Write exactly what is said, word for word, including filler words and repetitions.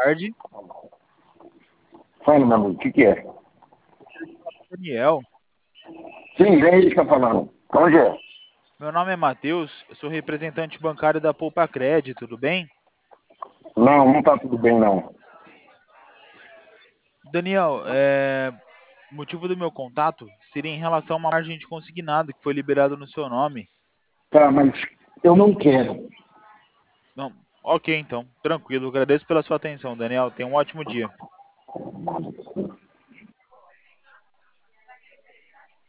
tarde. Fala, meu amigo, o que, que é? Daniel, Sim, vem aí que tá falando. Onde é? meu nome é Matheus, eu sou representante bancário da Poupa Crédito, tudo bem? Não, não tá tudo bem, não. Daniel, é, o motivo do meu contato seria em relação a uma margem de consignado que foi liberado no seu nome. Tá, mas eu não quero. Não, ok então, tranquilo. Agradeço pela sua atenção, Daniel. Tenha um ótimo dia.